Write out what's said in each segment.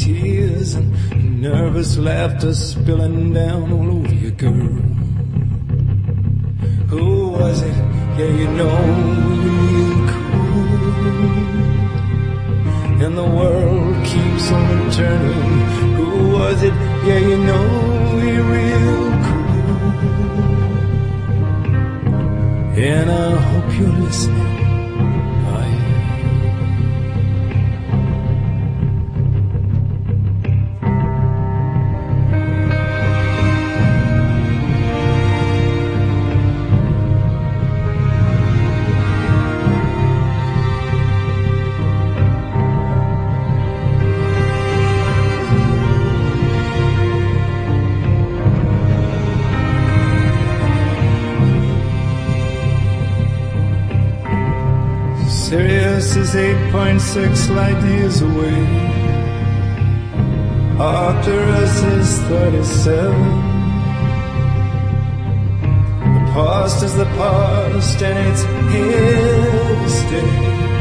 tears and nervous laughter spilling down all over you, girl. Who was it? Yeah, you know, real cool. And the world keeps on turning. Who was it? Yeah, you know, you're real cool. And I hope you're listening. Sirius is 8.6 light years away. Arcturus is 37. The past is the past and it's here to stay.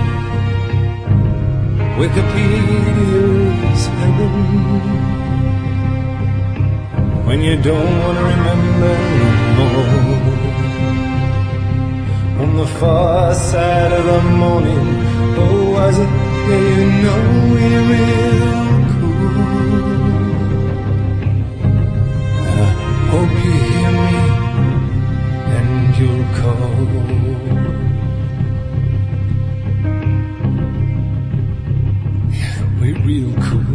Wikipedia's heaven. When you don't want to remember no more. On the far side of the morning, oh, was it? Yeah, you know we're real cool. And I hope you hear me and you'll call. Yeah, we're real cool.